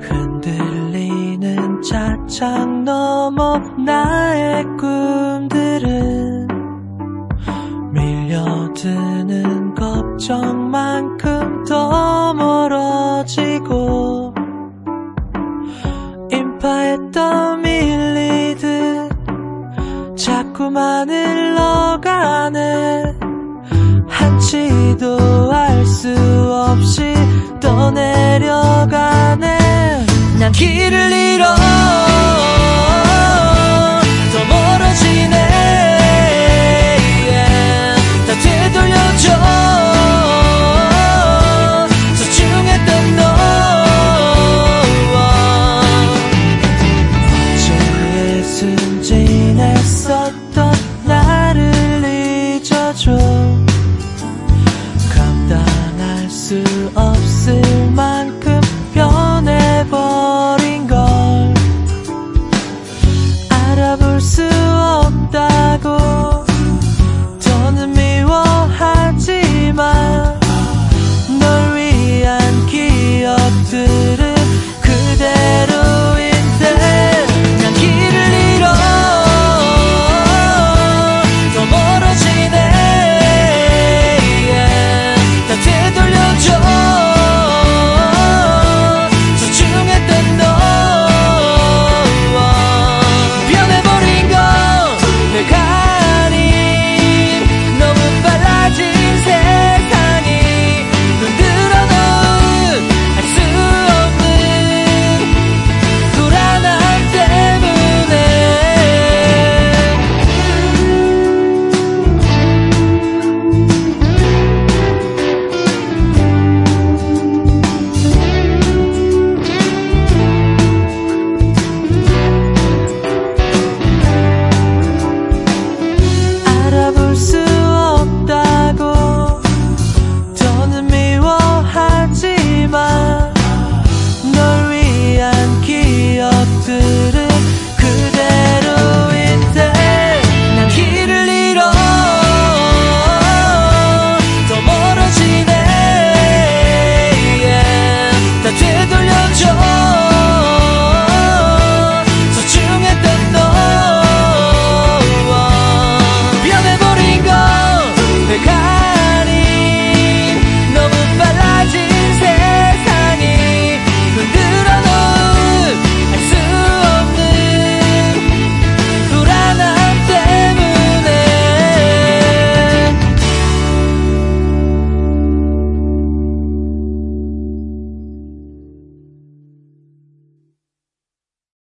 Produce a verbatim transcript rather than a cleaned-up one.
흔들리는 차창 너머 나의 꿈들은 밀려드는 걱정만큼 더 멀어지고 인파에 떠밀리듯 자꾸만 흘러가네. 한치도 알 수 없이 떠내려가네. 난 길을 잃어 더 멀어지네. yeah. 다 되돌려줘 소중했던 너. 어제의 순진했었던 나를 잊어줘. 감당할 수 없